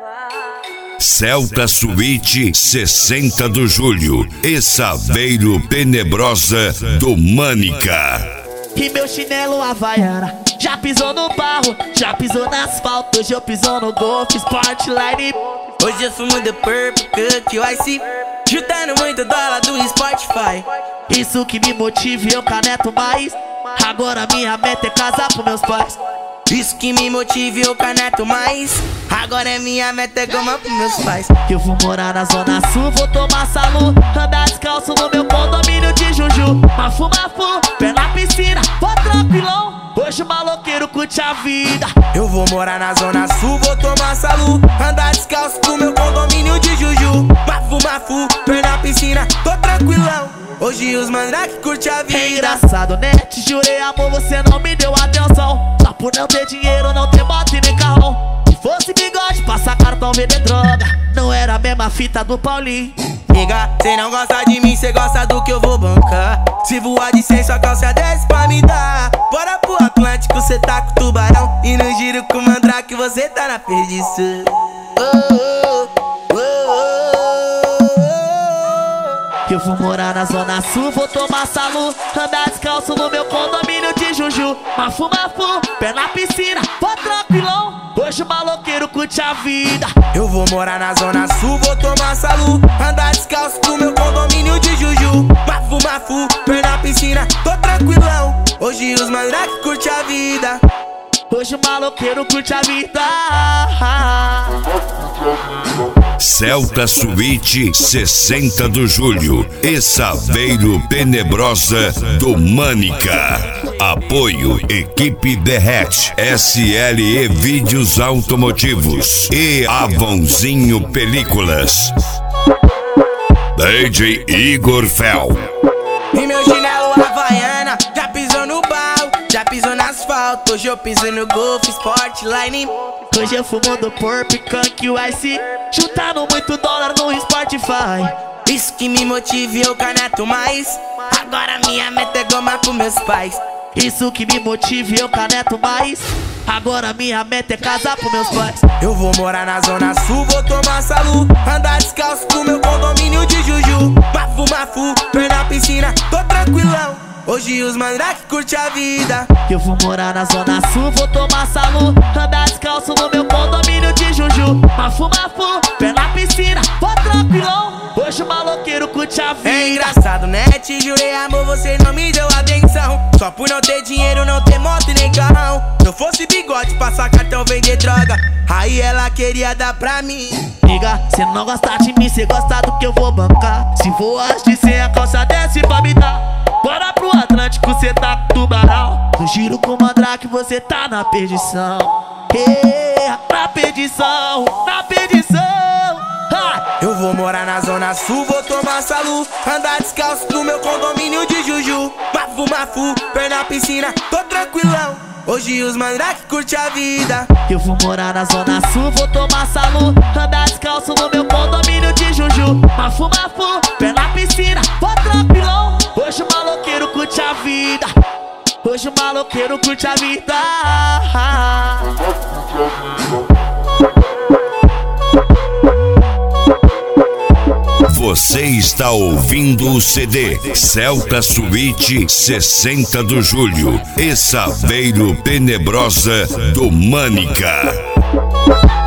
Celta Suíte 60 de julho e Saveiro Tenebrosa do Mânica. E meu chinelo Havaiana já pisou no barro, já pisou no asfalto. Hoje eu piso no Golf Sportline. Hoje eu fumo The Purple Cook Ice, chutando muito dólar do Spotify. Isso que me motiva e eu caneto mais. Agora minha meta é casar com meus pais. Isso que me motiva e eu caneto mais. Agora é minha meta é goma pros meus pais. Eu vou morar na Zona Sul, vou tomar salu, andar descalço no meu condomínio de Juju. Mafu, pé na piscina, vou tranquilão. Hoje o maloqueiro curte a vida. Eu vou morar na Zona Sul, vou tomar salu, andar descalço no meu condomínio de Juju. Mafu, pé na piscina, tô tranquilão. Hoje os mandrake curte a vida. É engraçado, né? Te jurei amor, você não me deu atenção. Só por não ter dinheiro, não ter moto e nem carrão. Se fosse bigode, passar cartão, vender droga. Não era a mesma fita do Paulinho. Nigga, cê não gosta de mim, cê gosta do que eu vou bancar. Se voar de 100, sua calça 10 pra me dar. Bora pro Atlântico, cê tá com tubarão. E no giro com mandrake, você tá na perdição. Eu vou morar na Zona Sul, vou tomar salu, andar descalço no meu condomínio de Juju. Mafu, pé na piscina, vou tranquilão. Hoje o maloqueiro curte a vida. Eu vou morar na Zona Sul, vou tomar salu, andar descalço no meu condomínio de Juju. Mafu, pé na piscina, tô tranquilão. Hoje os mandrake curte a vida. Hoje o maloqueiro curte a vida. Celta Suíte 60 de julho e Saveiro Tenebrosa do Mânica. Apoio Equipe Derrete, SLE Vídeos Automotivos e Avãozinho Películas. DJ Igor Fel. E meu chinelo Havaiana já pisou no barro, já pisou no asfalto. Hoje eu piso no Golf Sportline. Hoje eu fumo do Purple Cook Ice, chutando muito dólar no Spotify. Isso que me motiva e eu caneto mais. Agora minha meta é goma pros meus pais. Isso que me motiva e eu caneto mais. Agora minha meta é casar com meus pais. Eu vou morar na Zona Sul, vou tomar salu, andar descalço no meu condomínio de Juju. Mafu, pé na piscina, tô tranquilão. Hoje os mandrake curte a vida. Eu vou morar na Zona Sul, vou tomar salu, andar descalço no meu condomínio de Juju. Mafu, pé na piscina, vou tranquilão. Hoje o maloqueiro curte a vida. É engraçado, né? Te jurei amor, você não me deu atenção. Só por não ter dinheiro, não ter moto e nem carrão. Se eu fosse bigode, passar cartão, vender droga, aí ela queria dar pra mim. Liga, cê não gosta de mim, cê gosta do que eu vou bancar. Se voar de 100, a calça desce pra me dar. Bora pro Atlântico, cê tá com tubarão. No giro com mandrake, você tá na perdição. Na perdição, na perdição. Eu vou morar na Zona Sul, vou tomar salu, andar descalço no meu condomínio de Juju. Mafu, pé na piscina, tô tranquilão. Hoje os mandrake curte a vida. Eu vou morar na Zona Sul, vou tomar salu, andar descalço no meu condomínio de Juju. Mafu, pé na piscina, vou tranquilão. Hoje o maloqueiro curte a vida. Hoje o maloqueiro curte a vida. Você está ouvindo o CD Celta Suíte 60 de julho e Saveiro Tenebrosa do Mânica.